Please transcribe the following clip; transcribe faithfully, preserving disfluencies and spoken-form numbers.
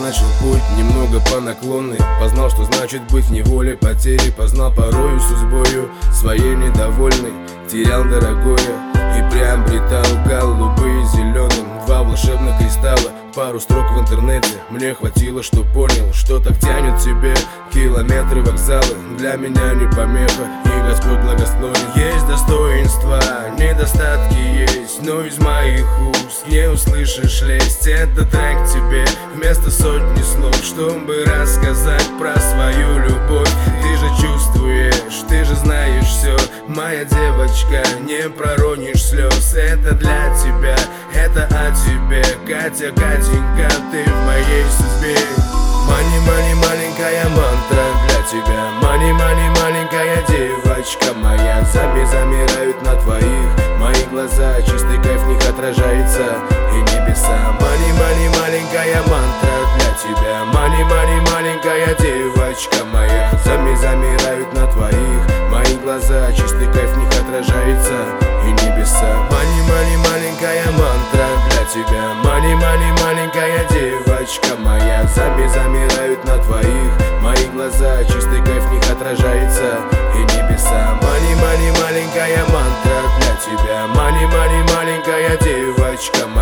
начал путь немного по наклонной. Познал, что значит быть в неволе потери. Познал порою судьбою своей недовольной. Терял дорогое и приобретал голубые зеленым. Два волшебных кристалла, пару строк в интернете. Мне хватило, что понял, что так тянет тебе. Километры вокзалы для меня не помеха, и Господь благословен. Есть достоинства, недостатки есть, но из моих уст не услышишь лесть. Это трек тебе вместо сотни слов, чтобы рассказать про свою любовь. Ты же чувствуешь, ты же знаешь все, моя девочка, не проронишь слез. Это для тебя, это о тебе, Катя, Катенька, ты в моей судьбе. Мани, мани, маленькая мантра для тебя. Мани, мани, маленькая девочка моя. Зами замирают на твоих, мои глаза, чистый кайф в них отражается, и небеса. Мани, мани, маленькая мантра для тебя. Мани, мани, маленькая девочка моя. Зами замирают на твоих, мои глаза, чистый кайф в них отражается, и небеса. Мани, мани, маленькая мантра для тебя. Мани, мани, маленькая девочка моя. Зами замирают на твоих, мои глаза, чистый кайф в них отражается, и небеса. Мани, мани, маленькая мантра для тебя. Мани, мани, маленькая девочка моя.